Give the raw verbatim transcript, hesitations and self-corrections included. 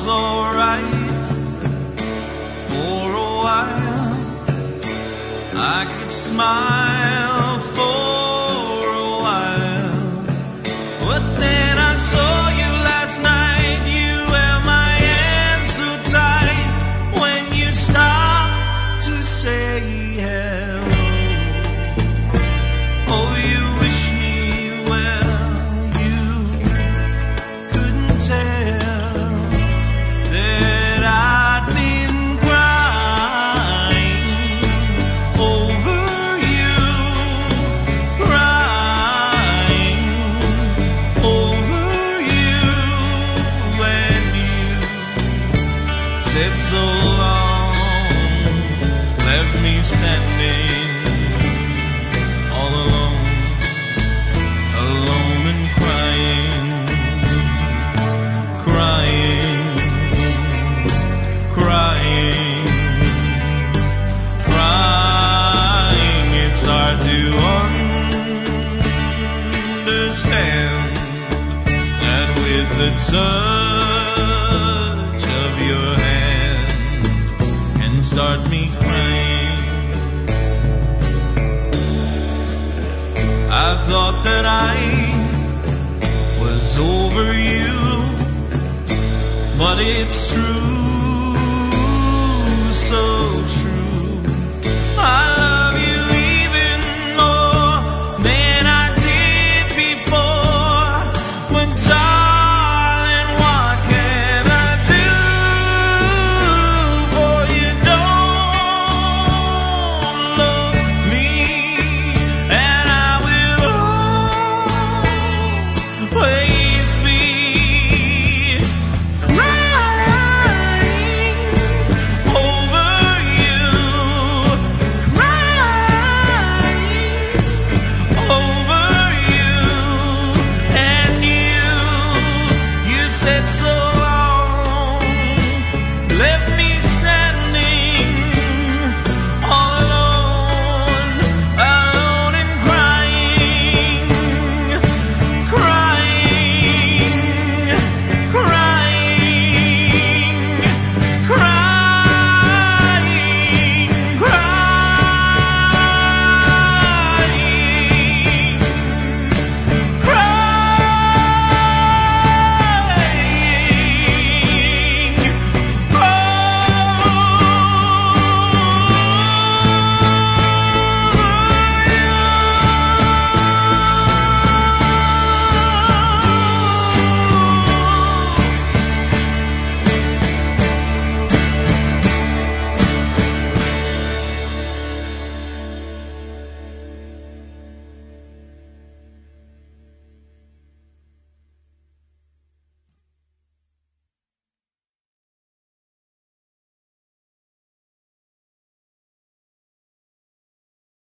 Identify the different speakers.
Speaker 1: was alright for a while. I could smile for a while, but then I saw you last night. You held my hand so tight when you stopped to say hello. Oh, you wish me well. You couldn't tell that I'd been crying over you, crying over you, when you said so long, left me standing all alone, alone and crying, crying, crying, crying. It's hard to understand that with the touch of your hand can start me crying. I thought that I was over you, but it's true, so true.